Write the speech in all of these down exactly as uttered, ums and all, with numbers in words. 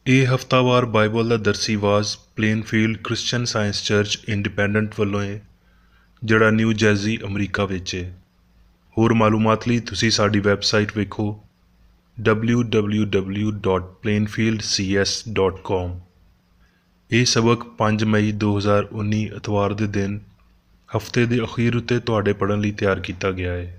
ਇਹ ਹਫ਼ਤਾਵਾਰ ਬਾਈਬਲ ਦਾ ਦਰਸੀ ਵਾਜ਼ Plainfield Christian Science Church Independent ਵੱਲੋਂ ਹੈ, ਜਿਹੜਾ ਨਿਊ ਜਰਜ਼ੀ ਅਮਰੀਕਾ ਵਿੱਚ ਹੈ। ਹੋਰ ਮਾਲੂਮਾਤ ਲਈ ਤੁਸੀਂ ਸਾਡੀ ਵੈਬਸਾਈਟ ਵੇਖੋ W W W dot Plainfield C S dot com. ਇਹ ਸਬਕ ਪੰਜ ਮਈ ਦੋ ਹਜ਼ਾਰ ਉੱਨੀ ਐਤਵਾਰ ਦੇ ਦਿਨ ਹਫ਼ਤੇ ਦੇ ਅਖੀਰ ਉੱਤੇ ਤੁਹਾਡੇ ਪੜ੍ਹਨ ਲਈ ਤਿਆਰ ਕੀਤਾ ਗਿਆ ਹੈ।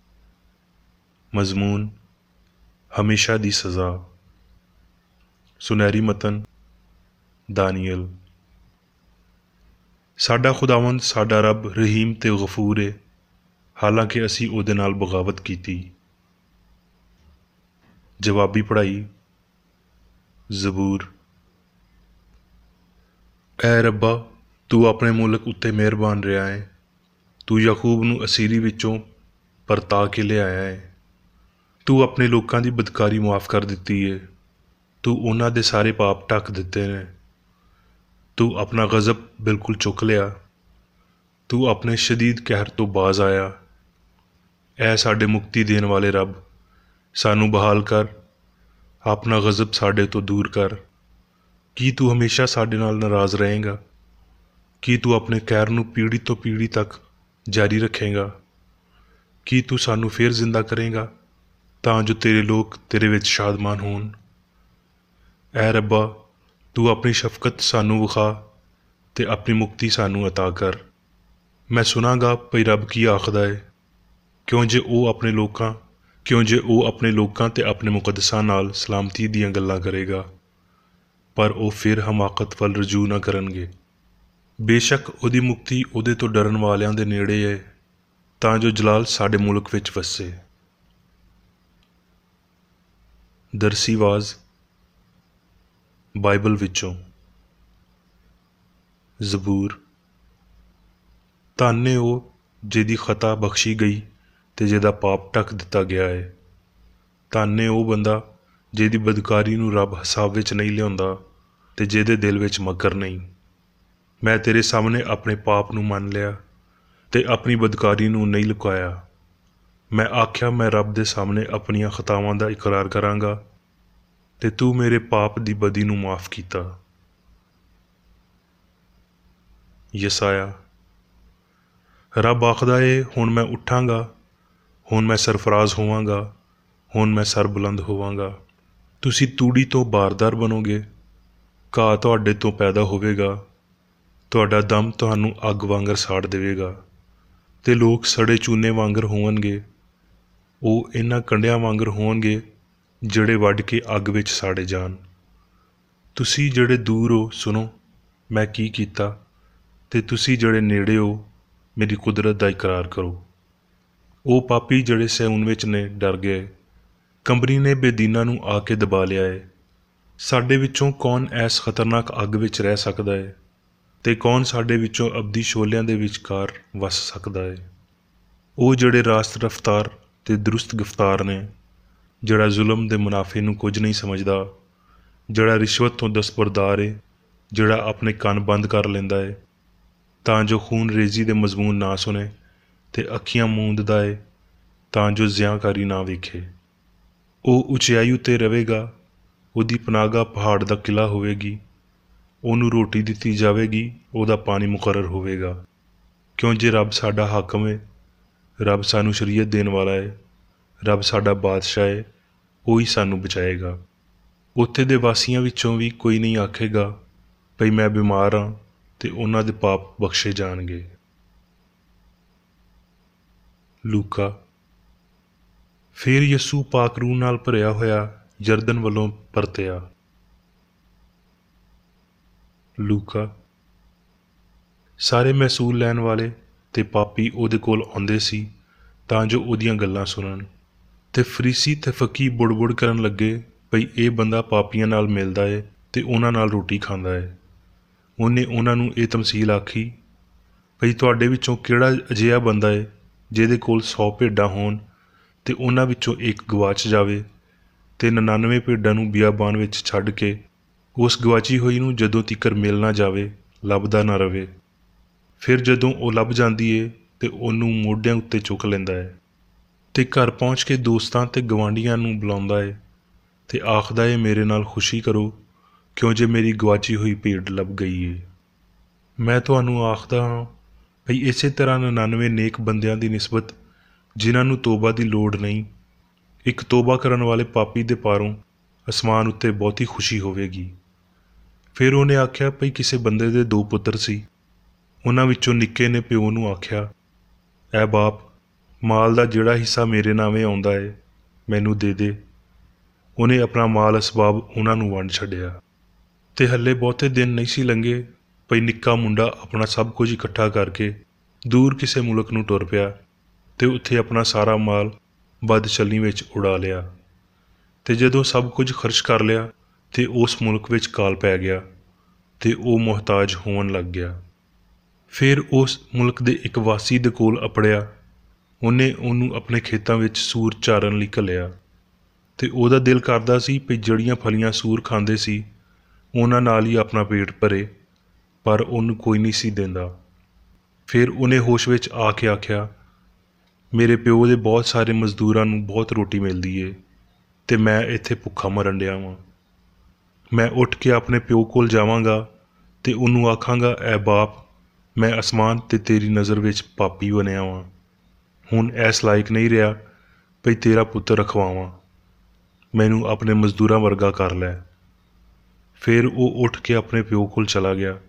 ਮਜ਼ਮੂਨ ਹਮੇਸ਼ਾ ਦੀ ਸਜ਼ਾ। ਸੁਨਹਿਰੀ ਮਤਨ ਦਾਨੀਅਲ। ਸਾਡਾ ਖੁਦਾਵੰਦ ਸਾਡਾ ਰੱਬ ਰਹੀਮ ਤੇ ਗਫੂਰ ਹੈ, ਹਾਲਾਂਕਿ ਅਸੀਂ ਉਹਦੇ ਨਾਲ ਬਗਾਵਤ ਕੀਤੀ। ਜਵਾਬੀ ਪੜ੍ਹਾਈ। ਜ਼ਬੂਰ। ਐ ਰੱਬਾ, ਤੂੰ ਆਪਣੇ ਮੁਲਕ ਉੱਤੇ ਮਿਹਰਬਾਨ ਰਿਹਾ ਹੈ। ਤੂੰ ਯਾਕੂਬ ਨੂੰ ਅਸੀਰੀ ਵਿੱਚੋਂ ਪਰਤਾ ਕੇ ਲਿਆਇਆ ਹੈ। ਤੂੰ ਆਪਣੇ ਲੋਕਾਂ ਦੀ ਬਦਕਾਰੀ ਮੁਆਫ਼ ਕਰ ਦਿੱਤੀ ਹੈ। ਤੂੰ ਉਹਨਾਂ ਦੇ ਸਾਰੇ ਪਾਪ ਢੱਕ ਦਿੱਤੇ ਨੇ। ਤੂੰ ਆਪਣਾ ਗਜ਼ਬ ਬਿਲਕੁਲ ਚੁੱਕ ਲਿਆ। ਤੂੰ ਆਪਣੇ ਸ਼ਦੀਦ ਕਹਿਰ ਤੋਂ ਬਾਜ਼ ਆਇਆ। ਐ ਸਾਡੇ ਮੁਕਤੀ ਦੇਣ ਵਾਲੇ ਰੱਬ, ਸਾਨੂੰ ਬਹਾਲ ਕਰ, ਆਪਣਾ ਗਜ਼ਬ ਸਾਡੇ ਤੋਂ ਦੂਰ ਕਰ। ਕੀ ਤੂੰ ਹਮੇਸ਼ਾ ਸਾਡੇ ਨਾਲ ਨਾਰਾਜ਼ ਰਹੇਂਗਾ? ਕੀ ਤੂੰ ਆਪਣੇ ਕਹਿਰ ਨੂੰ ਪੀੜ੍ਹੀ ਤੋਂ ਪੀੜ੍ਹੀ ਤੱਕ ਜਾਰੀ ਰੱਖੇਂਗਾ? ਕੀ ਤੂੰ ਸਾਨੂੰ ਫਿਰ ਜ਼ਿੰਦਾ ਕਰੇਂਗਾ ਤਾਂ ਜੋ ਤੇਰੇ ਲੋਕ ਤੇਰੇ ਵਿੱਚ ਸ਼ਾਦਮਾਨ ਹੋਣ? ਐ ਰੱਬਾ, ਤੂੰ ਆਪਣੀ ਸ਼ਫਕਤ ਸਾਨੂੰ ਵਿਖਾ ਤੇ ਆਪਣੀ ਮੁਕਤੀ ਸਾਨੂੰ ਅਤਾ ਕਰ। ਮੈਂ ਸੁਣਾਂਗਾ ਭਈ ਰੱਬ ਕੀ ਆਖਦਾ ਹੈ, ਕਿਉਂ ਜੇ ਉਹ ਆਪਣੇ ਲੋਕਾਂ ਕਿਉਂ ਜੇ ਉਹ ਆਪਣੇ ਲੋਕਾਂ ਤੇ ਆਪਣੇ ਮੁਕੱਦਸਾਂ ਨਾਲ ਸਲਾਮਤੀ ਦੀਆਂ ਗੱਲਾਂ ਕਰੇਗਾ, ਪਰ ਉਹ ਫਿਰ ਹਮਾਕਤ ਵੱਲ ਰਜੂ ਨਾ ਕਰਨਗੇ। ਬੇਸ਼ੱਕ ਉਹਦੀ ਮੁਕਤੀ ਉਹਦੇ ਤੋਂ ਡਰਨ ਵਾਲਿਆਂ ਦੇ ਨੇੜੇ ਹੈ, ਤਾਂ ਜੋ ਜਲਾਲ ਸਾਡੇ ਮੁਲਕ ਵਿੱਚ ਵਸੇ। ਦਰਸੀ ਵਾਜ਼ ਬਾਈਬਲ ਵਿੱਚੋਂ। ਜ਼ਬੂਰ। ਧੰਨ ਹੈ ਉਹ ਜਿਹਦੀ ਖਤਾ ਬਖਸ਼ੀ ਗਈ ਤੇ ਜਿਹਦਾ ਪਾਪ ਢੱਕ ਦਿੱਤਾ ਗਿਆ ਹੈ। ਧੰਨ ਹੈ ਉਹ ਬੰਦਾ ਜਿਹਦੀ ਬਦਕਾਰੀ ਨੂੰ ਰੱਬ ਹਿਸਾਬ ਵਿੱਚ ਨਹੀਂ ਲਿਆਉਂਦਾ ਤੇ ਜਿਹਦੇ ਦਿਲ ਵਿੱਚ ਮਕਰ ਨਹੀਂ। ਮੈਂ ਤੇਰੇ ਸਾਹਮਣੇ ਆਪਣੇ ਪਾਪ ਨੂੰ ਮੰਨ ਲਿਆ ਤੇ ਆਪਣੀ ਬਦਕਾਰੀ ਨੂੰ ਨਹੀਂ ਲੁਕਾਇਆ। ਮੈਂ ਆਖਿਆ, ਮੈਂ ਰੱਬ ਦੇ ਸਾਹਮਣੇ ਆਪਣੀਆਂ ਖਤਾਵਾਂ ਦਾ ਇਕਰਾਰ ਕਰਾਂਗਾ ਤੇ ਤੂੰ ਮੇਰੇ ਪਾਪ ਦੀ ਬਦੀ ਨੂੰ ਮਾਫ਼ ਕੀਤਾ। ਯਸਾਇਆ। ਰੱਬ ਆਖਦਾ ਏ, ਹੁਣ ਮੈਂ ਉੱਠਾਂਗਾ, ਹੁਣ ਮੈਂ ਸਰਫਰਾਜ਼ ਹੋਵਾਂਗਾ, ਹੁਣ ਮੈਂ ਸਰਬੁਲੰਦ ਹੋਵਾਂਗਾ। ਤੁਸੀਂ ਤੂੜੀ ਤੋਂ ਬਾਰਦਾਰ ਬਣੋਗੇ, ਘਾਹ ਤੁਹਾਡੇ ਤੋਂ ਪੈਦਾ ਹੋਵੇਗਾ, ਤੁਹਾਡਾ ਦਮ ਤੁਹਾਨੂੰ ਅੱਗ ਵਾਂਗਰ ਸਾੜ ਦੇਵੇਗਾ ਤੇ ਲੋਕ ਸੜੇ ਚੂਨੇ ਵਾਂਗਰ ਹੋਣਗੇ। ਉਹ ਇਹਨਾਂ ਕੰਡਿਆਂ ਵਾਂਗਰ ਹੋਣਗੇ ਜਿਹੜੇ ਵੱਢ ਕੇ ਅੱਗ ਵਿੱਚ ਸਾੜੇ ਜਾਣ। ਤੁਸੀਂ ਜਿਹੜੇ ਦੂਰ ਹੋ, ਸੁਣੋ ਮੈਂ ਕੀ ਕੀਤਾ, ਤੇ ਤੁਸੀਂ ਜਿਹੜੇ ਨੇੜੇ ਹੋ, ਮੇਰੀ ਕੁਦਰਤ ਦਾ ਇਕਰਾਰ ਕਰੋ। ਉਹ ਪਾਪੀ ਜਿਹੜੇ ਸਿਉਨ ਵਿੱਚ ਨੇ ਡਰ ਗਏ, ਕੰਬਰੀ ਨੇ ਬੇਦੀਨਾ ਨੂੰ ਆ ਕੇ ਦਬਾ ਲਿਆ ਹੈ। ਸਾਡੇ ਵਿੱਚੋਂ ਕੌਣ ਐਸ ਖਤਰਨਾਕ ਅੱਗ ਵਿੱਚ ਰਹਿ ਸਕਦਾ ਹੈ, ਤੇ ਕੌਣ ਸਾਡੇ ਵਿੱਚੋਂ ਅਬਦੀ ਸ਼ੋਲਿਆਂ ਦੇ ਵਿਚਕਾਰ ਵਸ ਸਕਦਾ ਹੈ? ਉਹ ਜਿਹੜੇ ਰਾਸਤ ਰਫਤਾਰ ਤੇ ਦਰੁਸਤ ਗਫਤਾਰ ਨੇ, ਜਿਹੜਾ ਜ਼ੁਲਮ ਦੇ ਮੁਨਾਫੇ ਨੂੰ ਕੁਝ ਨਹੀਂ ਸਮਝਦਾ, ਜਿਹੜਾ ਰਿਸ਼ਵਤ ਤੋਂ ਦਸਤਬਰਦਾਰ ਹੈ, ਜਿਹੜਾ ਆਪਣੇ ਕੰਨ ਬੰਦ ਕਰ ਲੈਂਦਾ ਹੈ ਤਾਂ ਜੋ ਖੂਨ ਰੇਜ਼ੀ ਦੇ ਮਜ਼ਮੂਨ ਨਾ ਸੁਣੇ, ਤੇ ਅੱਖੀਆਂ ਮੂੰਦਦਾ ਹੈ ਤਾਂ ਜੋ ਜ਼ਿਆਂਕਾਰੀ ਨਾ ਵੇਖੇ। ਉਹ ਉਚਾਈ ਉੱਤੇ ਰਹੇਗਾ, ਉਹਦੀ ਪਨਾਹਗਾਹ ਪਹਾੜ ਦਾ ਕਿਲ੍ਹਾ ਹੋਵੇਗੀ। ਉਹਨੂੰ ਰੋਟੀ ਦਿੱਤੀ ਜਾਵੇਗੀ, ਉਹਦਾ ਪਾਣੀ ਮੁਕਰਰ ਹੋਵੇਗਾ। ਕਿਉਂ ਜੇ ਰੱਬ ਸਾਡਾ ਹਾਕਮ ਹੈ, ਰੱਬ ਸਾਨੂੰ ਸ਼ਰੀਅਤ ਦੇਣ ਵਾਲਾ ਹੈ, ਰੱਬ ਸਾਡਾ ਬਾਦਸ਼ਾਹ ਹੈ, ਉਹ ਹੀ ਸਾਨੂੰ ਬਚਾਏਗਾ। ਉੱਥੇ ਦੇ ਵਾਸੀਆਂ ਵਿੱਚੋਂ ਵੀ ਕੋਈ ਨਹੀਂ ਆਖੇਗਾ ਭਈ ਮੈਂ ਬਿਮਾਰ ਹਾਂ, ਤੇ ਉਹਨਾਂ ਦੇ ਪਾਪ ਬਖਸ਼ੇ ਜਾਣਗੇ। ਲੂਕਾ। ਫਿਰ ਯਸੂ ਪਾਕ ਰੂਹ ਨਾਲ ਭਰਿਆ ਹੋਇਆ ਯਰਦਨ ਵੱਲੋਂ ਪਰਤਿਆ। ਲੂਕਾ। ਸਾਰੇ ਮਹਿਸੂਲ ਲੈਣ ਵਾਲੇ ਤੇ ਪਾਪੀ ਉਹਦੇ ਕੋਲ ਆਉਂਦੇ ਸੀ ਤਾਂ ਜੋ ਉਹਦੀਆਂ ਗੱਲਾਂ ਸੁਣਨ, ਤੇ ਫਰੀਸੀ ਤੇ ਫਕੀਹ ਬੁੜ-ਬੁੜ ਕਰਨ ਲੱਗੇ ਭਈ ਇਹ ਬੰਦਾ ਪਾਪੀਆਂ ਨਾਲ ਮਿਲਦਾ ਹੈ ਤੇ ਉਹਨਾਂ ਨਾਲ ਰੋਟੀ ਖਾਂਦਾ ਹੈ। ਉਹਨੇ ਉਹਨਾਂ ਨੂੰ ਇਹ ਤਮਸੀਲ ਆਖੀ ਭਈ ਤੁਹਾਡੇ ਵਿੱਚੋਂ ਕਿਹੜਾ ਅਜਿਹਾ ਬੰਦਾ ਹੈ ਜਿਹਦੇ ਕੋਲ ਸੌ ਭੇਡਾਂ ਹੋਣ ਤੇ ਉਹਨਾਂ ਵਿੱਚੋਂ ਇੱਕ ਗਵਾਚ ਜਾਵੇ, ਤੇ ਨਨਾਨਵੇਂ ਭੇਡਾਂ ਨੂੰ ਬਿਆਬਾਨ ਵਿੱਚ ਛੱਡ ਕੇ ਉਸ ਗਵਾਚੀ ਹੋਈ ਨੂੰ ਜਦੋਂ ਤੀਕਰ ਮਿਲ ਨਾ ਜਾਵੇ ਲੱਭਦਾ ਨਾ ਰਵੇ। ਫਿਰ ਜਦੋਂ ਉਹ ਲੱਭ ਜਾਂਦੀ ਏ ਤੇ ਉਹਨੂੰ ਮੋਢਿਆਂ ਉੱਤੇ ਚੁੱਕ ਲੈਂਦਾ ਹੈ ਤੇ ਘਰ ਪਹੁੰਚ ਕੇ ਦੋਸਤਾਂ ਤੇ ਗਵਾਂਢੀਆਂ ਨੂੰ ਬੁਲਾਉਂਦਾ ਹੈ ਤੇ ਆਖਦਾ ਏ, ਮੇਰੇ ਨਾਲ ਖੁਸ਼ੀ ਕਰੋ ਕਿਉਂ ਜੇ ਮੇਰੀ ਗਵਾਚੀ ਹੋਈ ਭੇਡ ਲੱਭ ਗਈ ਏ। ਮੈਂ ਤੁਹਾਨੂੰ ਆਖਦਾ ਹਾਂ ਭਈ ਇਸੇ ਤਰ੍ਹਾਂ ਨਨਾਨਵੇਂ ਨੇਕ ਬੰਦਿਆਂ ਦੀ ਨਿਸਬਤ ਜਿਨ੍ਹਾਂ ਨੂੰ ਤੋਬਾ ਦੀ ਲੋੜ ਨਹੀਂ, ਇੱਕ ਤੋਬਾ ਕਰਨ ਵਾਲੇ ਪਾਪੀ ਦੇ ਪਾਰੋਂ ਅਸਮਾਨ ਉੱਤੇ ਬਹੁਤੀ ਖੁਸ਼ੀ ਹੋਵੇਗੀ। ਫਿਰ ਉਹਨੇ ਆਖਿਆ ਭਈ ਕਿਸੇ ਬੰਦੇ ਦੇ ਦੋ ਪੁੱਤਰ ਸੀ। ਉਹਨਾਂ ਵਿੱਚੋਂ ਨਿੱਕੇ ਨੇ ਪਿਓ ਨੂੰ ਆਖਿਆ, ਐ ਬਾਪ, ਮਾਲ ਦਾ ਜਿਹੜਾ ਹਿੱਸਾ ਮੇਰੇ ਨਾਵੇਂ ਆਉਂਦਾ ਏ ਮੈਨੂੰ ਦੇ ਦੇ। ਉਹਨੇ ਆਪਣਾ ਮਾਲ ਅਸਬਾਬ ਉਹਨਾਂ ਨੂੰ ਵੰਡ ਛੱਡਿਆ। ਤੇ ਹੱਲੇ ਬਹੁਤੇ ਦਿਨ ਨਹੀਂ ਸੀ ਲੰਘੇ ਭਈ ਨਿੱਕਾ ਮੁੰਡਾ ਆਪਣਾ ਸਭ ਕੁਝ ਇਕੱਠਾ ਕਰਕੇ ਦੂਰ ਕਿਸੇ ਮੁਲਕ ਨੂੰ ਟੁਰ ਪਿਆ ਤੇ ਉੱਥੇ ਆਪਣਾ ਸਾਰਾ ਮਾਲ ਬਦਚਲਣੀ ਵਿੱਚ ਉਡਾ ਲਿਆ। ਤੇ ਜਦੋਂ ਸਭ ਕੁਝ ਖਰਚ ਕਰ ਲਿਆ ਤੇ ਉਸ ਮੁਲਕ ਵਿੱਚ ਕਾਲ ਪੈ ਗਿਆ ਤੇ ਉਹ ਮੁਹਤਾਜ ਹੋਣ ਲੱਗ ਗਿਆ। ਫਿਰ ਉਸ ਮੁਲਕ ਦੇ ਇੱਕ ਵਾਸੀ ਦੇ ਕੋਲ ਅਪੜਿਆ। ਉਹਨੇ ਉਹਨੂੰ ਆਪਣੇ ਖੇਤਾਂ ਵਿੱਚ ਸੂਰ ਚਾਰਨ ਲਈ ਘੱਲਿਆ ਤੇ ਉਹਦਾ ਦਿਲ ਕਰਦਾ ਸੀ ਵੀ ਜਿਹੜੀਆਂ ਫਲੀਆਂ ਸੂਰ ਖਾਂਦੇ ਸੀ ਉਹਨਾਂ ਨਾਲ ਹੀ ਆਪਣਾ ਪੇਟ ਭਰੇ, ਪਰ ਉਹਨੂੰ ਕੋਈ ਨਹੀਂ ਸੀ ਦਿੰਦਾ। ਫਿਰ ਉਹਨੇ ਹੋਸ਼ ਵਿੱਚ ਆ ਕੇ ਆਖਿਆ, ਮੇਰੇ ਪਿਓ ਦੇ ਬਹੁਤ ਸਾਰੇ ਮਜ਼ਦੂਰਾਂ ਨੂੰ ਬਹੁਤ ਰੋਟੀ ਮਿਲਦੀ ਏ ਤੇ ਮੈਂ ਇੱਥੇ ਭੁੱਖਾ ਮਰਨ ਡਿਆ ਵਾਂ। ਮੈਂ ਉੱਠ ਕੇ ਆਪਣੇ ਪਿਓ ਕੋਲ ਜਾਵਾਂਗਾ ਤੇ ਉਹਨੂੰ ਆਖਾਂਗਾ, ਐ ਬਾਪ, ਮੈਂ ਅਸਮਾਨ ਤੇ ਤੇਰੀ ਨਜ਼ਰ ਵਿੱਚ ਪਾਪੀ ਬਣਿਆ ਵਾਂ। ਹੁਣ ਐਸ ਲਾਇਕ ਨਹੀਂ ਰਿਹਾ ਭਈ ਤੇਰਾ ਪੁੱਤਰ ਰਖਵਾਵਾਂ। ਮੈਨੂੰ ਆਪਣੇ ਮਜ਼ਦੂਰਾਂ ਵਰਗਾ ਕਰ ਲੈ। ਫਿਰ ਉਹ ਉੱਠ ਕੇ ਆਪਣੇ ਪਿਓ ਕੋਲ ਚਲਾ ਗਿਆ।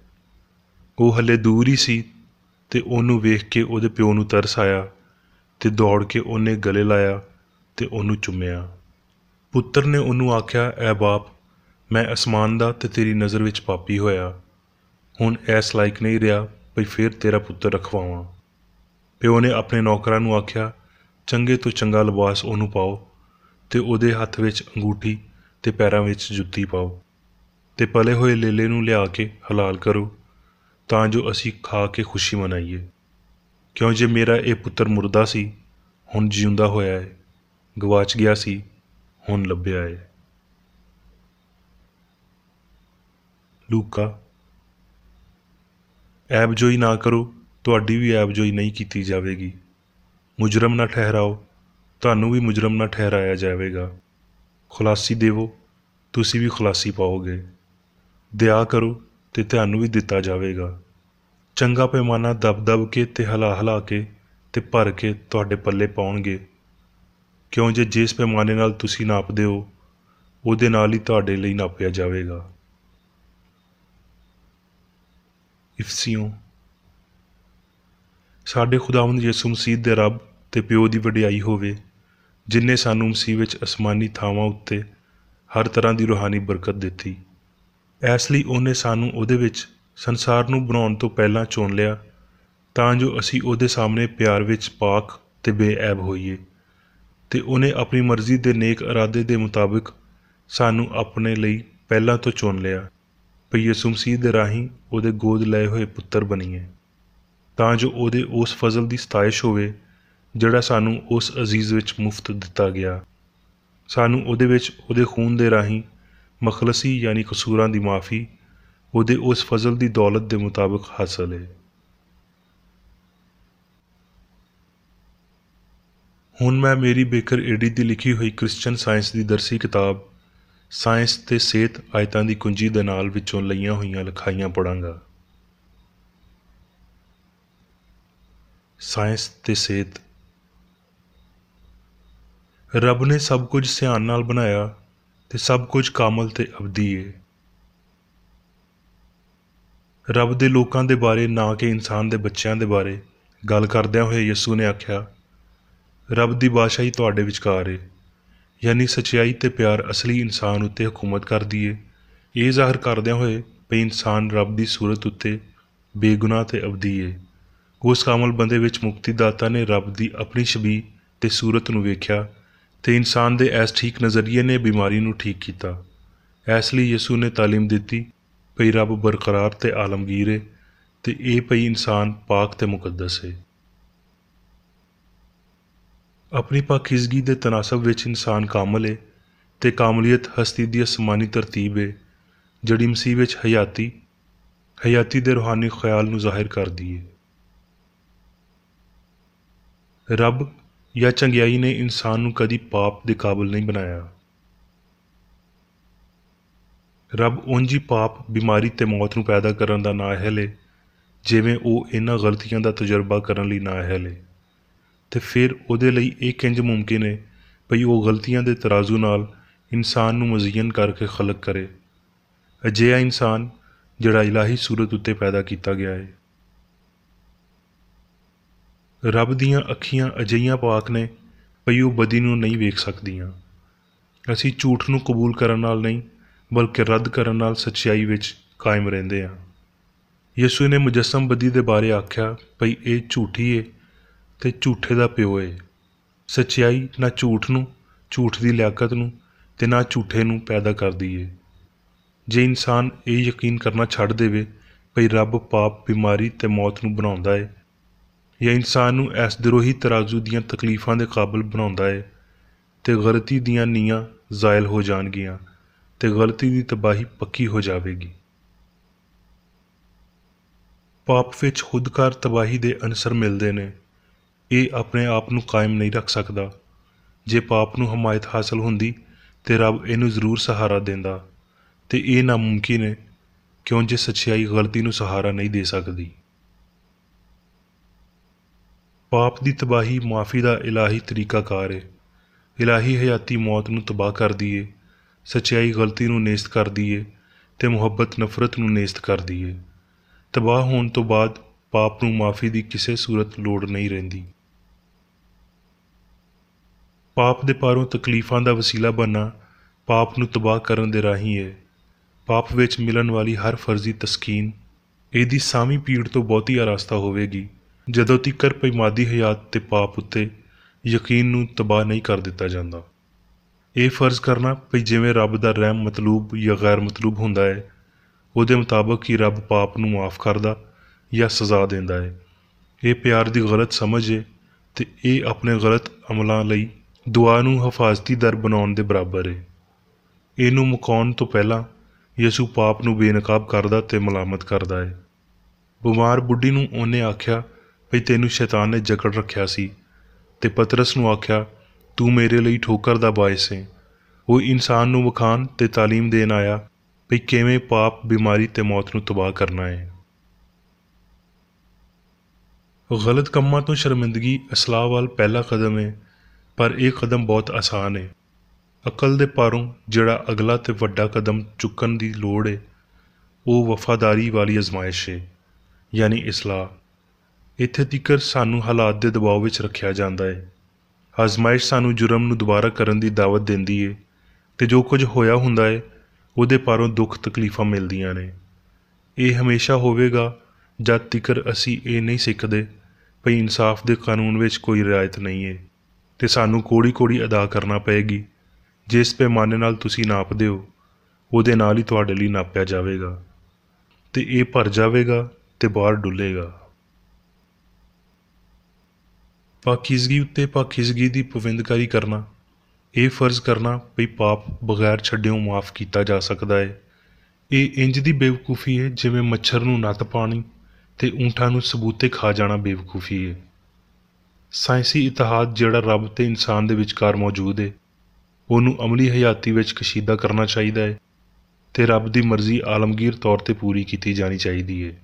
ਉਹ ਹਲੇ ਦੂਰ ਹੀ ਸੀ ਤੇ ਉਹਨੂੰ ਵੇਖ ਕੇ ਉਹਦੇ ਪਿਓ ਨੂੰ ਤਰਸ ਆਇਆ ਤੇ ਦੌੜ ਕੇ ਉਹਨੇ ਗਲੇ ਲਾਇਆ ਤੇ ਉਹਨੂੰ ਚੁੰਮਿਆ। ਪੁੱਤਰ ਨੇ ਉਹਨੂੰ ਆਖਿਆ, ਐ ਬਾਪ, ਮੈਂ ਅਸਮਾਨ ਦਾ ਤੇ ਤੇਰੀ ਨਜ਼ਰ ਵਿੱਚ ਪਾਪੀ ਹੋਇਆ। ਹੁਣ ਐਸ ਲਾਇਕ ਨਹੀਂ ਰਿਹਾ ਭਈ ਫਿਰ ਤੇਰਾ ਪੁੱਤਰ ਰਖਵਾਵਾਂ। ਪਿਓ ਨੇ ਆਪਣੇ ਨੌਕਰਾਂ ਨੂੰ ਆਖਿਆ, ਚੰਗੇ ਤੋਂ ਚੰਗਾ ਲਿਬਾਸ ਉਹਨੂੰ ਪਾਓ ਤੇ ਉਹਦੇ ਹੱਥ ਵਿੱਚ ਅੰਗੂਠੀ ਤੇ ਪੈਰਾਂ ਵਿੱਚ ਜੁੱਤੀ ਪਾਓ ਤੇ ਪਲੇ ਹੋਏ ਲੇਲੇ ਨੂੰ ਲਿਆ ਕੇ ਹਲਾਲ ਕਰੋ ਤਾਂ ਜੋ ਅਸੀਂ ਖਾ ਕੇ ਖੁਸ਼ੀ ਮਨਾਈਏ। ਕਿਉਂ ਜੇ ਮੇਰਾ ਇਹ ਪੁੱਤਰ ਮੁਰਦਾ ਸੀ, ਹੁਣ ਜਿਉਂਦਾ ਹੋਇਆ ਏ, ਗਵਾਚ ਗਿਆ ਸੀ, ਹੁਣ ਲੱਭਿਆ ਏ। ਲੂਕਾ। ਐਬਜੋਈ ਨਾ ਕਰੋ, ਤੁਹਾਡੀ ਵੀ ਐਬਜੋਈ ਨਹੀਂ ਕੀਤੀ ਜਾਵੇਗੀ। ਮੁਜਰਮ ਨਾ ਠਹਿਰਾਓ, ਤੁਹਾਨੂੰ ਵੀ ਮੁਜਰਮ ਨਾ ਠਹਿਰਾਇਆ ਜਾਵੇਗਾ। ਖੁਲਾਸੀ ਦੇਵੋ, ਤੁਸੀਂ ਵੀ ਖੁਲਾਸੀ ਪਾਓਗੇ। ਦਇਆ ਕਰੋ ਤੇ ਤੁਹਾਨੂੰ ਵੀ ਦਿੱਤਾ ਜਾਵੇਗਾ। ਚੰਗਾ ਪੈਮਾਨਾ ਦਬ ਦਬ ਕੇ ਤੇ ਹਿਲਾ ਹਿਲਾ ਕੇ ਤੇ ਭਰ ਕੇ ਤੁਹਾਡੇ ਪੱਲੇ ਪਾਉਣਗੇ। ਕਿਉਂ ਜੇ ਜਿਸ ਪੈਮਾਨੇ ਨਾਲ ਤੁਸੀਂ ਨਾਪਦੇ ਹੋ ਉਹਦੇ ਨਾਲ ਹੀ ਤੁਹਾਡੇ ਲਈ ਨਾਪਿਆ ਜਾਵੇਗਾ। ਇਫਸੀਓਂ। ਸਾਡੇ ਖੁਦਾਵੰਦ ਯਿਸੂ ਮਸੀਹ ਦੇ ਰੱਬ ਤੇ ਪਿਓ ਦੀ ਵਡਿਆਈ ਹੋਵੇ, ਜਿਨ੍ਹੇ ਸਾਨੂੰ ਮਸੀਹ ਵਿੱਚ ਅਸਮਾਨੀ ਥਾਵਾਂ ਉੱਤੇ ਹਰ ਤਰ੍ਹਾਂ ਦੀ ਰੂਹਾਨੀ ਬਰਕਤ ਦਿੱਤੀ। ਇਸ ਲਈ ਉਹਨੇ ਸਾਨੂੰ ਉਹਦੇ ਵਿੱਚ ਸੰਸਾਰ ਨੂੰ ਬਣਾਉਣ ਤੋਂ ਪਹਿਲਾਂ ਚੁਣ ਲਿਆ ਤਾਂ ਜੋ ਅਸੀਂ ਉਹਦੇ ਸਾਹਮਣੇ ਪਿਆਰ ਵਿੱਚ ਪਾਕ ਤੇ ਬੇਐਬ ਹੋਈਏ। ਤੇ ਉਹਨੇ ਆਪਣੀ ਮਰਜ਼ੀ ਦੇ ਨੇਕ ਇਰਾਦੇ ਦੇ ਮੁਤਾਬਿਕ ਸਾਨੂੰ ਆਪਣੇ ਲਈ ਪਹਿਲਾਂ ਤੋਂ ਚੁਣ ਲਿਆ ਭਈ ਯਿਸੂ ਮਸੀਹ ਦੇ ਰਾਹੀਂ ਉਹਦੇ ਗੋਦ ਲਏ ਹੋਏ ਪੁੱਤਰ ਬਣੀਏ, ਤਾਂ ਜੋ ਉਹਦੇ ਉਸ ਫਜ਼ਲ ਦੀ ਸਤਾਇਸ਼ ਹੋਵੇ ਜਿਹੜਾ ਸਾਨੂੰ ਉਸ ਅਜ਼ੀਜ਼ ਵਿੱਚ ਮੁਫਤ ਦਿੱਤਾ ਗਿਆ। ਸਾਨੂੰ ਉਹਦੇ ਵਿੱਚ ਉਹਦੇ ਖੂਨ ਦੇ ਰਾਹੀਂ ਮਖਲਸੀ ਯਾਨੀ ਕਸੂਰਾਂ ਦੀ ਮਾफ़ੀ ਉਹਦੇ ਉਸ ਫਜ਼ਲ ਦੀ ਦੌਲਤ ਦੇ ਮੁਤਾਬਿਕ ਹਾਸਲ ਹੈ। ਹੁਣ ਮੈਂ ਮੇਰੀ ਬੇਕਰ ਏਡੀ ਦੀ ਲਿਖੀ ਹੋਈ ਕ੍ਰਿਸਚਨ ਸਾਇੰਸ ਦੀ ਦਰਸੀ ਕਿਤਾਬ ਸਾਇੰਸ ਤੇ ਸਿਹਤ ਆਇਤਾਂ ਦੀ ਕੁੰਜੀ ਦੇ ਨਾਲ ਵਿੱਚੋਂ ਲਈਆਂ ਹੋਈਆਂ ਲਿਖਾਈਆਂ ਪੜ੍ਹਾਂਗਾ। ਸਾਇੰਸ ਤੇ ਸਿਹਤ। ਰੱਬ ਨੇ ਸਭ ਕੁਝ ਧਿਆਨ ਨਾਲ ਬਣਾਇਆ ਤੇ ਸਭ ਕੁਝ ਕਾਮਲ ਤੇ ਅਬਦੀ ਏ। ਰੱਬ ਦੇ ਲੋਕਾਂ ਦੇ ਬਾਰੇ ਨਾ ਕਿ ਇਨਸਾਨ ਦੇ ਬੱਚਿਆਂ ਦੇ ਬਾਰੇ ਗੱਲ ਕਰਦਿਆਂ ਹੋਏ ਯਿਸੂ ਨੇ ਆਖਿਆ, ਰੱਬ ਦੀ ਬਾਦਸ਼ਾਹੀ ਤੁਹਾਡੇ ਵਿਚਕਾਰ ਏ, ਯਾਨੀ ਸੱਚਾਈ ਤੇ ਪਿਆਰ ਅਸਲੀ ਇਨਸਾਨ ਉੱਤੇ ਹਕੂਮਤ ਕਰਦੀ ਏ, ਇਹ ਜ਼ਾਹਰ ਕਰਦਿਆਂ ਹੋਏ ਵੀ ਇਨਸਾਨ ਰੱਬ ਦੀ ਸੂਰਤ ਉੱਤੇ ਬੇਗੁਨਾਹ ਤੇ ਅਬਦੀ ਏ। ਉਸ ਕਾਮਲ ਬੰਦੇ ਵਿੱਚ ਮੁਕਤੀ ਦਾਤਾ ਨੇ ਰੱਬ ਦੀ ਆਪਣੀ ਛਬੀ ਤੇ ਸੂਰਤ ਨੂੰ ਵੇਖਿਆ ਤੇ ਇਨਸਾਨ ਦੇ ਇਸ ਠੀਕ ਨਜ਼ਰੀਏ ਨੇ ਬਿਮਾਰੀ ਨੂੰ ਠੀਕ ਕੀਤਾ। ਇਸ ਲਈ ਯਿਸੂ ਨੇ ਤਾਲੀਮ ਦਿੱਤੀ ਭਈ ਰੱਬ ਬਰਕਰਾਰ ਤੇ ਆਲਮਗੀਰ ਏ ਤੇ ਇਹ ਭਈ ਇਨਸਾਨ ਪਾਕ ਤੇ ਮੁਕੱਦਸ ਏ। ਆਪਣੀ ਪਾਕੀਜ਼ਗੀ ਦੇ ਤਨਾਸਬ ਵਿੱਚ ਇਨਸਾਨ ਕਾਮਲ ਏ ਤੇ ਕਾਮਲੀਅਤ ਹਸਤੀ ਦੀ ਅਸਮਾਨੀ ਤਰਤੀਬ ਏ ਜਿਹੜੀ ਮਸੀਹ ਵਿੱਚ ਹਯਾਤੀ ਹਯਾਤੀ ਦੇ ਰੂਹਾਨੀ ਖਿਆਲ ਨੂੰ ਜ਼ਾਹਿਰ ਕਰਦੀ ਏ। ਰੱਬ ਜਾਂ ਚੰਗਿਆਈ ਨੇ ਇਨਸਾਨ ਨੂੰ ਕਦੀ ਪਾਪ ਦੇ ਕਾਬਲ ਨਹੀਂ ਬਣਾਇਆ। ਰੱਬ ਉਂਝ ਹੀ ਪਾਪ, ਬਿਮਾਰੀ ਅਤੇ ਮੌਤ ਨੂੰ ਪੈਦਾ ਕਰਨ ਦਾ ਨਾਂ ਹੈ ਲੇ, ਜਿਵੇਂ ਉਹ ਇਹਨਾਂ ਗਲਤੀਆਂ ਦਾ ਤਜਰਬਾ ਕਰਨ ਲਈ ਨਾ ਹੈ ਲੇ। ਅਤੇ ਫਿਰ ਉਹਦੇ ਲਈ ਇਹ ਕਿੰਝ ਮੁਮਕਿਨ ਹੈ ਭਈ ਉਹ ਗਲਤੀਆਂ ਦੇ ਤਰਾਜ਼ੂ ਨਾਲ ਇਨਸਾਨ ਨੂੰ ਮਜ਼ੀਨ ਕਰਕੇ ਖਲਕ ਕਰੇ, ਅਜਿਹਾ ਇਨਸਾਨ ਜਿਹੜਾ ਇਲਾਹੀ ਸੂਰਤ ਉੱਤੇ ਪੈਦਾ ਕੀਤਾ ਗਿਆ ਹੈ। ਰੱਬ ਦੀਆਂ ਅੱਖੀਆਂ ਅਜਿਹੀਆਂ ਪਾਕ ਨੇ ਭਈ ਉਹ ਬਦੀ ਨੂੰ ਨਹੀਂ ਵੇਖ ਸਕਦੀਆਂ। ਅਸੀਂ ਝੂਠ ਨੂੰ ਕਬੂਲ ਕਰਨ ਨਾਲ ਨਹੀਂ ਬਲਕਿ ਰੱਦ ਕਰਨ ਨਾਲ ਸੱਚਾਈ ਵਿੱਚ ਕਾਇਮ ਰਹਿੰਦੇ ਹਾਂ। ਯਿਸੂ ਨੇ ਮੁਜੱਸਮ ਬਦੀ ਦੇ ਬਾਰੇ ਆਖਿਆ ਭਈ ਇਹ ਝੂਠੀ ਏ ਅਤੇ ਝੂਠੇ ਦਾ ਪਿਓ ਏ। ਸੱਚਾਈ ਨਾ ਝੂਠ ਨੂੰ, ਝੂਠ ਦੀ ਲਿਆਕਤ ਨੂੰ ਅਤੇ ਨਾ ਝੂਠੇ ਨੂੰ ਪੈਦਾ ਕਰਦੀ ਏ। ਜੇ ਇਨਸਾਨ ਇਹ ਯਕੀਨ ਕਰਨਾ ਛੱਡ ਦੇਵੇ ਭਈ ਰੱਬ ਪਾਪ, ਬਿਮਾਰੀ ਅਤੇ ਮੌਤ ਨੂੰ ਬਣਾਉਂਦਾ ਹੈ, ਜਾਂ ਇਨਸਾਨ ਨੂੰ ਇਸ ਦਰੋਹੀ ਤਰਾਜ਼ੂ ਦੀਆਂ ਤਕਲੀਫਾਂ ਦੇ ਕਾਬਲ ਬਣਾਉਂਦਾ ਹੈ, ਅਤੇ ਗਲਤੀ ਦੀਆਂ ਨੀਆਂ ਜ਼ਾਇਲ ਹੋ ਜਾਣਗੀਆਂ ਅਤੇ ਗਲਤੀ ਦੀ ਤਬਾਹੀ ਪੱਕੀ ਹੋ ਜਾਵੇਗੀ। ਪਾਪ ਵਿੱਚ ਖੁਦਕਾਰ ਤਬਾਹੀ ਦੇ ਅਨਸਰ ਮਿਲਦੇ ਨੇ। ਇਹ ਆਪਣੇ ਆਪ ਨੂੰ ਕਾਇਮ ਨਹੀਂ ਰੱਖ ਸਕਦਾ। ਜੇ ਪਾਪ ਨੂੰ ਹਮਾਇਤ ਹਾਸਲ ਹੁੰਦੀ ਤਾਂ ਰੱਬ ਇਹਨੂੰ ਜ਼ਰੂਰ ਸਹਾਰਾ ਦਿੰਦਾ, ਅਤੇ ਇਹ ਨਾਮੁਮਕਿਨ ਹੈ ਕਿਉਂ ਜੇ ਸੱਚਾਈ ਗਲਤੀ ਨੂੰ ਸਹਾਰਾ ਨਹੀਂ ਦੇ ਸਕਦੀ। ਪਾਪ ਦੀ ਤਬਾਹੀ ਮਾਫੀ ਦਾ ਇਲਾਹੀ ਤਰੀਕਾਕਾਰ ਹੈ। ਇਲਾਹੀ ਹਯਾਤੀ ਮੌਤ ਨੂੰ ਤਬਾਹ ਕਰਦੀ ਏ, ਸੱਚਾਈ ਗਲਤੀ ਨੂੰ ਨੇਸਤ ਕਰਦੀ ਏ ਅਤੇ ਮੁਹੱਬਤ ਨਫ਼ਰਤ ਨੂੰ ਨੇਸਤ ਕਰਦੀ ਏ। ਤਬਾਹ ਹੋਣ ਤੋਂ ਬਾਅਦ ਪਾਪ ਨੂੰ ਮਾਫੀ ਦੀ ਕਿਸੇ ਸੂਰਤ ਲੋੜ ਨਹੀਂ ਰਹਿੰਦੀ। ਪਾਪ ਦੇ ਪਾਰੋਂ ਤਕਲੀਫਾਂ ਦਾ ਵਸੀਲਾ ਬਣਨਾ ਪਾਪ ਨੂੰ ਤਬਾਹ ਕਰਨ ਦੇ ਰਾਹੀਂ ਹੈ। ਪਾਪ ਵਿੱਚ ਮਿਲਣ ਵਾਲੀ ਹਰ ਫਰਜ਼ੀ ਤਸਕੀਨ ਇਹਦੀ ਸਾਵੀਂ ਪੀੜ ਤੋਂ ਬਹੁਤੀ ਆਰਾਸਤਾ ਹੋਵੇਗੀ, ਜਦੋਂ ਤੀਕਰ ਭਈ ਮਾਦੀ ਹਯਾਤ ਅਤੇ ਪਾਪ ਉੱਤੇ ਯਕੀਨ ਨੂੰ ਤਬਾਹ ਨਹੀਂ ਕਰ ਦਿੱਤਾ ਜਾਂਦਾ। ਇਹ ਫਰਜ਼ ਕਰਨਾ ਭਈ ਜਿਵੇਂ ਰੱਬ ਦਾ ਰਹਿਮ ਮਤਲੂਬ ਜਾਂ ਗੈਰ ਮਤਲੂਬ ਹੁੰਦਾ ਹੈ, ਉਹਦੇ ਮੁਤਾਬਕ ਹੀ ਰੱਬ ਪਾਪ ਨੂੰ ਮਾफ़ ਕਰਦਾ ਜਾਂ ਸਜ਼ਾ ਦਿੰਦਾ ਹੈ। ਇਹ ਪਿਆਰ ਦੀ ਗਲਤ ਸਮਝ ਹੈ ਅਤੇ ਇਹ ਆਪਣੇ ਗਲਤ ਅਮਲਾਂ ਲਈ ਦੁਆ ਨੂੰ ਹਫਾਜ਼ਤੀ ਦਰ ਬਣਾਉਣ ਦੇ ਬਰਾਬਰ ਹੈ। ਇਹਨੂੰ ਮੁਕਾਉਣ ਤੋਂ ਪਹਿਲਾਂ ਯਿਸੂ ਪਾਪ ਨੂੰ ਬੇਨਕਾਬ ਕਰਦਾ ਅਤੇ ਮਲਾਮਤ ਕਰਦਾ ਹੈ। ਬਿਮਾਰ ਬੁੱਢੀ ਨੂੰ ਉਹਨੇ ਆਖਿਆ ਭਈ ਤੈਨੂੰ ਸ਼ੈਤਾਨ ਨੇ ਜਕੜ ਰੱਖਿਆ ਸੀ, ਅਤੇ ਪਤਰਸ ਨੂੰ ਆਖਿਆ ਤੂੰ ਮੇਰੇ ਲਈ ਠੋਕਰ ਦਾ ਬਾਇਸ ਹੈ। ਉਹ ਇਨਸਾਨ ਨੂੰ ਵਿਖਾਉਣ ਅਤੇ ਤਾਲੀਮ ਦੇਣ ਆਇਆ ਭਈ ਕਿਵੇਂ ਪਾਪ, ਬਿਮਾਰੀ ਅਤੇ ਮੌਤ ਨੂੰ ਤਬਾਹ ਕਰਨਾ ਹੈ। ਗਲਤ ਕੰਮਾਂ ਤੋਂ ਸ਼ਰਮਿੰਦਗੀ ਇਸਲਾਹ ਵੱਲ ਪਹਿਲਾ ਕਦਮ ਹੈ, ਪਰ ਇਹ ਕਦਮ ਬਹੁਤ ਆਸਾਨ ਹੈ। ਅਕਲ ਦੇ ਪਾਰੋਂ ਜਿਹੜਾ ਅਗਲਾ ਅਤੇ ਵੱਡਾ ਕਦਮ ਚੁੱਕਣ ਦੀ ਲੋੜ ਹੈ, ਉਹ ਵਫਾਦਾਰੀ ਵਾਲੀ ਅਜ਼ਮਾਇਸ਼ ਹੈ, ਯਾਨੀ ਇਸਲਾਹ। ਇੱਥੇ ਤੀਕਰ ਸਾਨੂੰ ਹਾਲਾਤ ਦੇ ਦਬਾਅ ਵਿੱਚ ਰੱਖਿਆ ਜਾਂਦਾ ਹੈ। ਆਜ਼ਮਾਇਸ਼ ਸਾਨੂੰ ਜੁਰਮ ਨੂੰ ਦੁਬਾਰਾ ਕਰਨ ਦੀ ਦਾਵਤ ਦਿੰਦੀ ਹੈ, ਅਤੇ ਜੋ ਕੁਝ ਹੋਇਆ ਹੁੰਦਾ ਹੈ ਉਹਦੇ ਪਾਰੋਂ ਦੁੱਖ ਤਕਲੀਫਾਂ ਮਿਲਦੀਆਂ ਨੇ। ਇਹ ਹਮੇਸ਼ਾ ਹੋਵੇਗਾ ਜਦ ਤੀਕਰ ਅਸੀਂ ਇਹ ਨਹੀਂ ਸਿੱਖਦੇ ਭਈ ਇਨਸਾਫ ਦੇ ਕਾਨੂੰਨ ਵਿੱਚ ਕੋਈ ਰਿਆਇਤ ਨਹੀਂ ਹੈ, ਅਤੇ ਸਾਨੂੰ ਕੋੜੀ ਕੋੜੀ ਅਦਾ ਕਰਨਾ ਪਏਗੀ। ਜਿਸ ਪੈਮਾਨੇ ਨਾਲ ਤੁਸੀਂ ਨਾਪਦੇ ਹੋ ਉਹਦੇ ਨਾਲ ਹੀ ਤੁਹਾਡੇ ਲਈ ਨਾਪਿਆ ਜਾਵੇਗਾ, ਅਤੇ ਇਹ ਭਰ ਜਾਵੇਗਾ ਅਤੇ ਬਾਹਰ ਡੁੱਲੇਗਾ। ਪਾਕੀਜ਼ਗੀ ਉੱਤੇ ਪਾਕੀਜ਼ਗੀ ਦੀ ਪਵਿੰਦਕਾਰੀ ਕਰਨਾ, ਇਹ ਫਰਜ਼ ਕਰਨਾ ਭਈ ਪਾਪ ਬਗੈਰ ਛੱਡਿਓਂ ਮਾफ़ ਕੀਤਾ ਜਾ ਸਕਦਾ ਹੈ, ਇਹ ਇੰਜ ਦੀ ਬੇਵਕੂਫੀ ਹੈ ਜਿਵੇਂ ਮੱਛਰ ਨੂੰ ਨੱਤ ਪਾਣੀ ਅਤੇ ਊਂਠਾਂ ਨੂੰ ਸਬੂਤੇ ਖਾ ਜਾਣਾ ਬੇਵਕੂਫੀ ਹੈ। ਸਾਇੰਸੀ ਇਤਿਹਾਦ ਜਿਹੜਾ ਰੱਬ ਅਤੇ ਇਨਸਾਨ ਦੇ ਵਿਚਕਾਰ ਮੌਜੂਦ ਹੈ, ਉਹਨੂੰ ਅਮਲੀ ਹਯਾਤੀ ਵਿੱਚ ਕਸ਼ੀਦਾ ਕਰਨਾ ਚਾਹੀਦਾ ਹੈ, ਅਤੇ ਰੱਬ ਦੀ ਮਰਜ਼ੀ ਆਲਮਗੀਰ ਤੌਰ 'ਤੇ ਪੂਰੀ ਕੀਤੀ ਜਾਣੀ ਚਾਹੀਦੀ ਹੈ।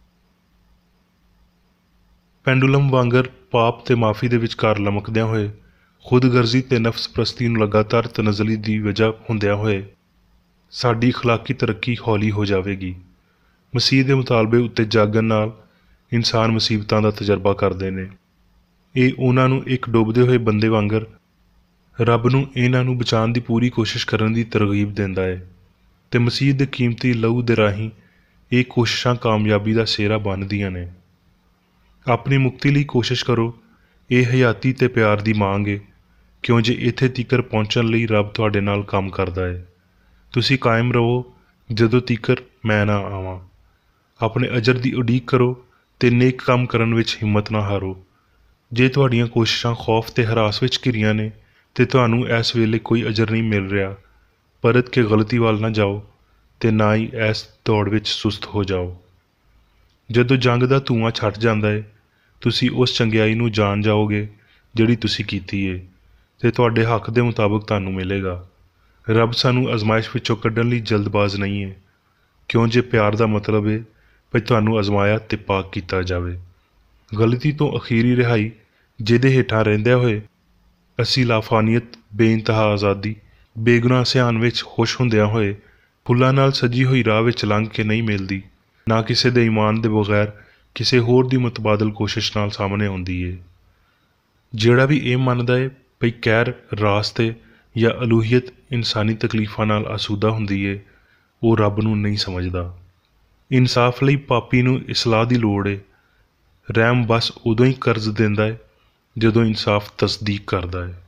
ਪੈਂਡੂਲਮ ਵਾਂਗਰ ਪਾਪ ਅਤੇ ਮਾਫੀ ਦੇ ਵਿਚਕਾਰ ਲਮਕਦਿਆਂ ਹੋਏ ਖੁਦਗਰਜ਼ੀ ਅਤੇ ਨਫਸ ਪ੍ਰਸਤੀ ਨੂੰ ਲਗਾਤਾਰ ਤਨਜ਼ਲੀ ਦੀ ਵਜ੍ਹਾ ਹੁੰਦਿਆਂ ਹੋਏ ਸਾਡੀ ਅਖਲਾਕੀ ਤਰੱਕੀ ਹੌਲੀ ਹੋ ਜਾਵੇਗੀ। ਮਸੀਹ ਦੇ ਮੁਤਾਲਬੇ ਉੱਤੇ ਜਾਗਣ ਨਾਲ ਇਨਸਾਨ ਮੁਸੀਬਤਾਂ ਦਾ ਤਜਰਬਾ ਕਰਦੇ ਨੇ। ਇਹ ਉਹਨਾਂ ਨੂੰ ਇੱਕ ਡੁੱਬਦੇ ਹੋਏ ਬੰਦੇ ਵਾਂਗਰ ਰੱਬ ਨੂੰ ਇਹਨਾਂ ਨੂੰ ਬਚਾਉਣ ਦੀ ਪੂਰੀ ਕੋਸ਼ਿਸ਼ ਕਰਨ ਦੀ ਤਰਗੀਬ ਦਿੰਦਾ ਹੈ, ਅਤੇ ਮਸੀਹ ਦੇ ਕੀਮਤੀ ਲਹੂ ਦੇ ਰਾਹੀਂ ਇਹ ਕੋਸ਼ਿਸ਼ਾਂ ਕਾਮਯਾਬੀ ਦਾ ਸਿਹਰਾ ਬਣਦੀਆਂ ਨੇ। ਆਪਣੀ ਮੁਕਤੀ ਲਈ ਕੋਸ਼ਿਸ਼ ਕਰੋ, ਇਹ ਹਯਾਤੀ ਅਤੇ ਪਿਆਰ ਦੀ ਮੰਗ ਹੈ, ਕਿਉਂ ਜੇ ਇੱਥੇ ਤੀਕਰ ਪਹੁੰਚਣ ਲਈ ਰੱਬ ਤੁਹਾਡੇ ਨਾਲ ਕੰਮ ਕਰਦਾ ਹੈ। ਤੁਸੀਂ ਕਾਇਮ ਰਹੋ ਜਦੋਂ ਤੀਕਰ ਮੈਂ ਨਾ ਆਵਾਂ। ਆਪਣੇ ਅਜਰ ਦੀ ਉਡੀਕ ਕਰੋ ਅਤੇ ਨੇਕ ਕੰਮ ਕਰਨ ਵਿੱਚ ਹਿੰਮਤ ਨਾ ਹਾਰੋ। ਜੇ ਤੁਹਾਡੀਆਂ ਕੋਸ਼ਿਸ਼ਾਂ ਖੌਫ ਅਤੇ ਹਰਾਸ ਵਿੱਚ ਘਿਰੀਆਂ ਨੇ ਅਤੇ ਤੁਹਾਨੂੰ ਇਸ ਵੇਲੇ ਕੋਈ ਅਜਰ ਨਹੀਂ ਮਿਲ ਰਿਹਾ, ਪਰਤ ਕੇ ਗਲਤੀ ਵੱਲ ਨਾ ਜਾਓ ਅਤੇ ਨਾ ਹੀ ਇਸ ਦੌੜ ਵਿੱਚ ਸੁਸਤ ਹੋ ਜਾਓ। ਜਦੋਂ ਜੰਗ ਦਾ ਧੂੰਆਂ ਛੱਡ ਜਾਂਦਾ ਹੈ, ਤੁਸੀਂ ਉਸ ਚੰਗਿਆਈ ਨੂੰ ਜਾਣ ਜਾਓਗੇ ਜਿਹੜੀ ਤੁਸੀਂ ਕੀਤੀ ਹੈ, ਅਤੇ ਤੁਹਾਡੇ ਹੱਕ ਦੇ ਮੁਤਾਬਕ ਤੁਹਾਨੂੰ ਮਿਲੇਗਾ। ਰੱਬ ਸਾਨੂੰ ਅਜ਼ਮਾਇਸ਼ ਵਿੱਚੋਂ ਕੱਢਣ ਲਈ ਜਲਦਬਾਜ਼ ਨਹੀਂ ਹੈ, ਕਿਉਂ ਜੇ ਪਿਆਰ ਦਾ ਮਤਲਬ ਹੈ ਭਈ ਤੁਹਾਨੂੰ ਅਜ਼ਮਾਇਆ ਅਤੇ ਪਾਕ ਕੀਤਾ ਜਾਵੇ। ਗਲਤੀ ਤੋਂ ਅਖੀਰੀ ਰਿਹਾਈ, ਜਿਹਦੇ ਹੇਠਾਂ ਰਹਿੰਦਿਆਂ ਹੋਏ ਅਸੀਂ ਲਾਫਾਨੀਅਤ, ਬੇਇੰਤਹਾ ਆਜ਼ਾਦੀ, ਬੇਗੁਨਾਹ ਸਿਆਣ ਵਿੱਚ ਖੁਸ਼ ਹੁੰਦਿਆਂ ਹੋਏ ਫੁੱਲਾਂ ਨਾਲ ਸਜੀ ਹੋਈ ਰਾਹ ਵਿੱਚ ਲੰਘ ਕੇ ਨਹੀਂ ਮਿਲਦੀ, ਨਾ ਕਿਸੇ ਦੇ ਈਮਾਨ ਦੇ ਬਗੈਰ ਕਿਸੇ ਹੋਰ ਦੀ ਮੁਤਬਾਦਲ ਕੋਸ਼ਿਸ਼ ਨਾਲ ਸਾਹਮਣੇ ਆਉਂਦੀ ਏ। ਜਿਹੜਾ ਵੀ ਇਹ ਮੰਨਦਾ ਏ ਭਈ ਕਹਿਰ, ਰਾਸਤੇ ਜਾਂ ਅਲੂਹੀਅਤ ਇਨਸਾਨੀ ਤਕਲੀਫਾਂ ਨਾਲ ਆਸੂਦਾ ਹੁੰਦੀ ਏ, ਉਹ ਰੱਬ ਨੂੰ ਨਹੀਂ ਸਮਝਦਾ। ਇਨਸਾਫ ਲਈ ਪਾਪੀ ਨੂੰ ਇਸਲਾਹ ਦੀ ਲੋੜ ਏ। ਰਹਿਮ ਬਸ ਉਦੋਂ ਹੀ ਕਰਜ਼ ਦਿੰਦਾ ਏ ਜਦੋਂ ਇਨਸਾਫ ਤਸਦੀਕ ਕਰਦਾ ਹੈ।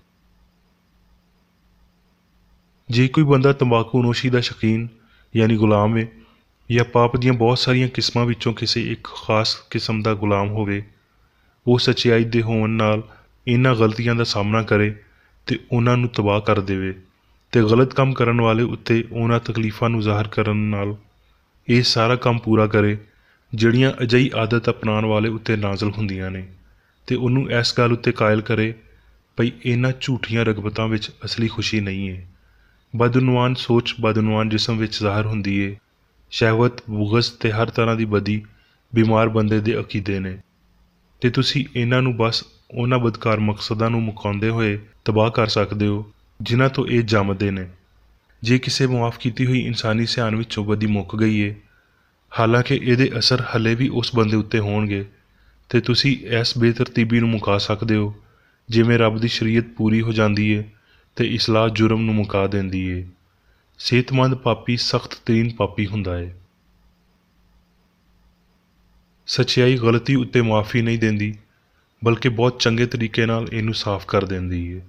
ਜੇ ਕੋਈ ਬੰਦਾ ਤੰਬਾਕੂ ਨੋਸ਼ੀ ਦਾ ਸ਼ੌਕੀਨ ਯਾਨੀ ਗੁਲਾਮ ਹੈ, ਜਾਂ ਪਾਪ ਦੀਆਂ ਬਹੁਤ ਸਾਰੀਆਂ ਕਿਸਮਾਂ ਵਿੱਚੋਂ ਕਿਸੇ ਇੱਕ ਖਾਸ ਕਿਸਮ ਦਾ ਗੁਲਾਮ ਹੋਵੇ, ਉਹ ਸੱਚਾਈ ਦੇ ਹੋਣ ਨਾਲ ਇਹਨਾਂ ਗਲਤੀਆਂ ਦਾ ਸਾਹਮਣਾ ਕਰੇ ਅਤੇ ਉਹਨਾਂ ਨੂੰ ਤਬਾਹ ਕਰ ਦੇਵੇ, ਅਤੇ ਗਲਤ ਕੰਮ ਕਰਨ ਵਾਲੇ ਉੱਤੇ ਉਹਨਾਂ ਤਕਲੀਫਾਂ ਨੂੰ ਜ਼ਾਹਰ ਕਰਨ ਨਾਲ ਇਹ ਸਾਰਾ ਕੰਮ ਪੂਰਾ ਕਰੇ ਜਿਹੜੀਆਂ ਅਜਿਹੀ ਆਦਤ ਅਪਣਾਉਣ ਵਾਲੇ ਉੱਤੇ ਨਾਜ਼ਲ ਹੁੰਦੀਆਂ ਨੇ, ਅਤੇ ਉਹਨੂੰ ਇਸ ਗੱਲ ਉੱਤੇ ਕਾਇਲ ਕਰੇ ਭਈ ਇਹਨਾਂ ਝੂਠੀਆਂ ਰਗਬਤਾਂ ਵਿੱਚ ਅਸਲੀ ਖੁਸ਼ੀ ਨਹੀਂ ਹੈ। ਬਦਨੁਆਨ ਸੋਚ ਬਦਨੁਆਨ ਜਿਸਮ ਵਿੱਚ ਜ਼ਾਹਰ ਹੁੰਦੀ ਏ। ਸ਼ਹਿਵਤ, ਬੁਗਜ਼ ਅਤੇ ਹਰ ਤਰ੍ਹਾਂ ਦੀ ਬਦੀ ਬਿਮਾਰ ਬੰਦੇ ਦੇ ਅਕੀਦੇ ਨੇ, ਅਤੇ ਤੁਸੀਂ ਇਹਨਾਂ ਨੂੰ ਬਸ ਉਹਨਾਂ ਬਦਕਾਰ ਮਕਸਦਾਂ ਨੂੰ ਮੁਕਾਉਂਦੇ ਹੋਏ ਤਬਾਹ ਕਰ ਸਕਦੇ ਹੋ ਜਿਨ੍ਹਾਂ ਤੋਂ ਇਹ ਜੰਮਦੇ ਨੇ। ਜੇ ਕਿਸੇ ਮੁਆਫ ਕੀਤੀ ਹੋਈ ਇਨਸਾਨੀ ਸਿਆਣ ਵਿੱਚੋਂ ਬਦੀ ਮੁੱਕ ਗਈ ਏ, ਹਾਲਾਂਕਿ ਇਹਦੇ ਅਸਰ ਹਲੇ ਵੀ ਉਸ ਬੰਦੇ ਉੱਤੇ ਹੋਣਗੇ, ਅਤੇ ਤੁਸੀਂ ਇਸ ਬੇਤਰਤੀਬੀ ਨੂੰ ਮੁਕਾ ਸਕਦੇ ਹੋ ਜਿਵੇਂ ਰੱਬ ਦੀ ਸ਼ਰੀਅਤ ਪੂਰੀ ਹੋ ਜਾਂਦੀ ਏ ਅਤੇ ਇਸਲਾਹ ਜੁਰਮ ਨੂੰ ਮੁਕਾ ਦਿੰਦੀ ਏ। ਸਿਹਤਮੰਦ ਪਾਪੀ ਸਖਤ ਤਰੀਨ ਪਾਪੀ ਹੁੰਦਾ ਏ। ਸੱਚਾਈ ਗਲਤੀ ਉੱਤੇ ਮੁਆਫੀ ਨਹੀਂ ਦਿੰਦੀ, ਬਲਕਿ ਬਹੁਤ ਚੰਗੇ ਤਰੀਕੇ ਨਾਲ ਇਹਨੂੰ ਸਾਫ਼ ਕਰ ਦਿੰਦੀ ਏ।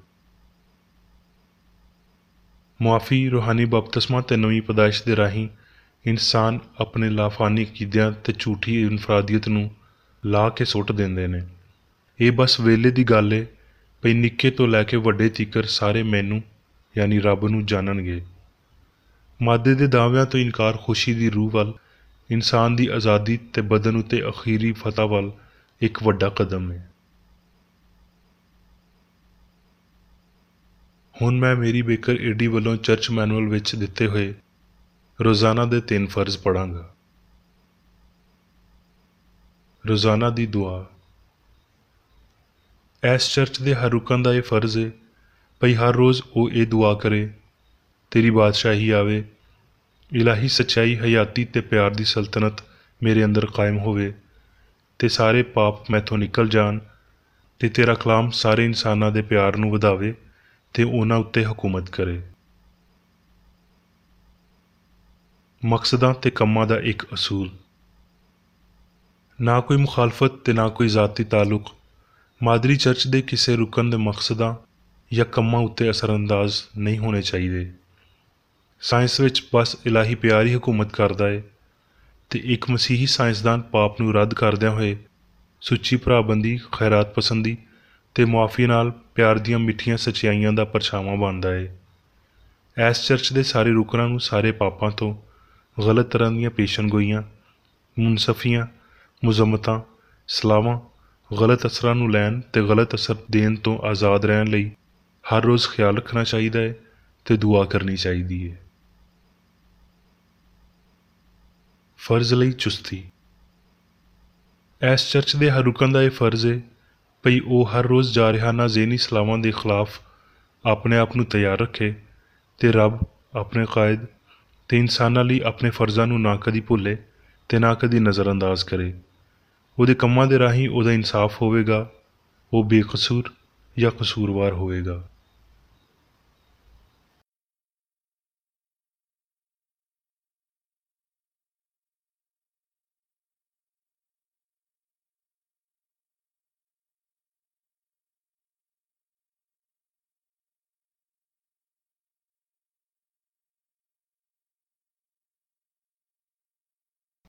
ਮੁਆਫੀ ਰੂਹਾਨੀ ਬਪਤਿਸਮਾ ਅਤੇ ਨਵੀਂ ਪੈਦਾਇਸ਼ ਦੇ ਰਾਹੀਂ ਇਨਸਾਨ ਆਪਣੇ ਲਾਫਾਨੀ ਅਕੀਦਿਆਂ ਅਤੇ ਝੂਠੀ ਇਨਫਰਾਦੀਅਤ ਨੂੰ ਲਾ ਕੇ ਸੁੱਟ ਦਿੰਦੇ ਨੇ। ਇਹ ਬਸ ਵੇਲੇ ਦੀ ਗੱਲ ਏ ਭਈ ਨਿੱਕੇ ਤੋਂ ਲੈ ਕੇ ਵੱਡੇ ਤੀਕਰ ਸਾਰੇ ਮੈਨੂੰ ਯਾਨੀ ਰੱਬ ਨੂੰ ਜਾਣਨਗੇ। ਮਾਦੇ ਦੇ ਦਾਅਵਿਆਂ ਤੋਂ ਇਨਕਾਰ ਖੁਸ਼ੀ ਦੀ ਰੂਹ ਵੱਲ, ਇਨਸਾਨ ਦੀ ਆਜ਼ਾਦੀ ਅਤੇ ਬਦਨ ਉੱਤੇ ਅਖੀਰੀ ਫਤਹ ਵੱਲ ਇੱਕ ਵੱਡਾ ਕਦਮ ਹੈ। ਹੁਣ ਮੈਂ ਮੇਰੀ ਬੇਕਰ ਏਡੀ ਵੱਲੋਂ ਚਰਚ ਮੈਨੂਅਲ ਵਿੱਚ ਦਿੱਤੇ ਹੋਏ ਰੋਜ਼ਾਨਾ ਦੇ ਤਿੰਨ ਫਰਜ਼ ਪੜ੍ਹਾਂਗਾ। ਰੋਜ਼ਾਨਾ ਦੀ ਦੁਆ। ਇਸ ਚਰਚ ਦੇ ਹਰ ਰੁਕਨ ਦਾ ਇਹ ਫਰਜ਼ ਹੈ ਭਈ ਹਰ ਰੋਜ਼ ਉਹ ਇਹ ਦੁਆ ਕਰੇ, ਤੇਰੀ ਬਾਦਸ਼ਾਹੀ ਆਵੇ, ਇਲਾਹੀ ਸੱਚਾਈ, ਹਯਾਤੀ ਅਤੇ ਪਿਆਰ ਦੀ ਸਲਤਨਤ ਮੇਰੇ ਅੰਦਰ ਕਾਇਮ ਹੋਵੇ, ਅਤੇ ਸਾਰੇ ਪਾਪ ਮੈਥੋਂ ਨਿਕਲ ਜਾਣ, ਅਤੇ ਤੇਰਾ ਕਲਾਮ ਸਾਰੇ ਇਨਸਾਨਾਂ ਦੇ ਪਿਆਰ ਨੂੰ ਵਧਾਵੇ ਅਤੇ ਉਹਨਾਂ ਉੱਤੇ ਹਕੂਮਤ ਕਰੇ। ਮਕਸਦਾਂ ਅਤੇ ਕੰਮਾਂ ਦਾ ਇੱਕ ਅਸੂਲ। ਨਾ ਕੋਈ ਮੁਖਾਲਫਤ ਅਤੇ ਨਾ ਕੋਈ ਜ਼ਾਤੀ ਤਾਲੁਕ ਮਾਦਰੀ ਚਰਚ ਦੇ ਕਿਸੇ ਰੁਕਨ ਦੇ ਮਕਸਦਾਂ ਜਾਂ ਕੰਮਾਂ ਉੱਤੇ ਅਸਰਅੰਦਾਜ਼ ਨਹੀਂ ਹੋਣੇ ਚਾਹੀਦੇ। ਸਾਇੰਸ ਵਿੱਚ ਬਸ ਇਲਾਹੀ ਪਿਆਰ ਹੀ ਹਕੂਮਤ ਕਰਦਾ ਹੈ, ਅਤੇ ਇੱਕ ਮਸੀਹੀ ਸਾਇੰਸਦਾਨ ਪਾਪ ਨੂੰ ਰੱਦ ਕਰਦਿਆਂ ਹੋਏ ਸੁੱਚੀ ਭਰਾਬੰਦੀ, ਖੈਰਾਤ ਪਸੰਦੀ ਅਤੇ ਮੁਆਫੀ ਨਾਲ ਪਿਆਰ ਦੀਆਂ ਮਿੱਠੀਆਂ ਸੱਚਾਈਆਂ ਦਾ ਪਰਛਾਵਾਂ ਬਣਦਾ ਹੈ। ਇਸ ਚਰਚ ਦੇ ਸਾਰੇ ਰੁਕਨਾਂ ਨੂੰ ਸਾਰੇ ਪਾਪਾਂ ਤੋਂ, ਗਲਤ ਤਰ੍ਹਾਂ ਦੀਆਂ ਪੇਸ਼ਨਗੋਈਆਂ, ਮੁਨਸਫੀਆਂ, ਮੁਜ਼ੰਮਤਾਂ, ਸਲਾਹਾਂ, ਗਲਤ ਅਸਰਾਂ ਨੂੰ ਲੈਣ ਅਤੇ ਗਲਤ ਅਸਰ ਦੇਣ ਤੋਂ ਆਜ਼ਾਦ ਰਹਿਣ ਲਈ ਹਰ ਰੋਜ਼ ਖਿਆਲ ਰੱਖਣਾ ਚਾਹੀਦਾ ਹੈ ਅਤੇ ਦੁਆ ਕਰਨੀ ਚਾਹੀਦੀ ਹੈ। ਫਰਜ਼ ਲਈ ਚੁਸਤੀ। ਇਸ ਚਰਚ ਦੇ ਹਰ ਰੁਕਨ ਦਾ ਇਹ ਫਰਜ਼ ਹੈ ਭਈ ਉਹ ਹਰ ਰੋਜ਼ ਜਾਰਹਾਨਾ ਜ਼ੇਹਨੀ ਸਲਾਵਾਂ ਦੇ ਖਿਲਾਫ ਆਪਣੇ ਆਪ ਨੂੰ ਤਿਆਰ ਰੱਖੇ, ਅਤੇ ਰੱਬ, ਆਪਣੇ ਕਾਇਦ ਅਤੇ ਇਨਸਾਨਾਂ ਲਈ ਆਪਣੇ ਫਰਜ਼ਾਂ ਨੂੰ ਨਾ ਕਦੀ ਭੁੱਲੇ ਅਤੇ ਨਾ ਕਦੀ ਨਜ਼ਰਅੰਦਾਜ਼ ਕਰੇ। ਉਹਦੇ ਕੰਮਾਂ ਦੇ ਰਾਹੀਂ ਉਹਦਾ ਇਨਸਾਫ ਹੋਵੇਗਾ, ਉਹ ਬੇਕਸੂਰ ਜਾਂ ਕਸੂਰਵਾਰ ਹੋਵੇਗਾ।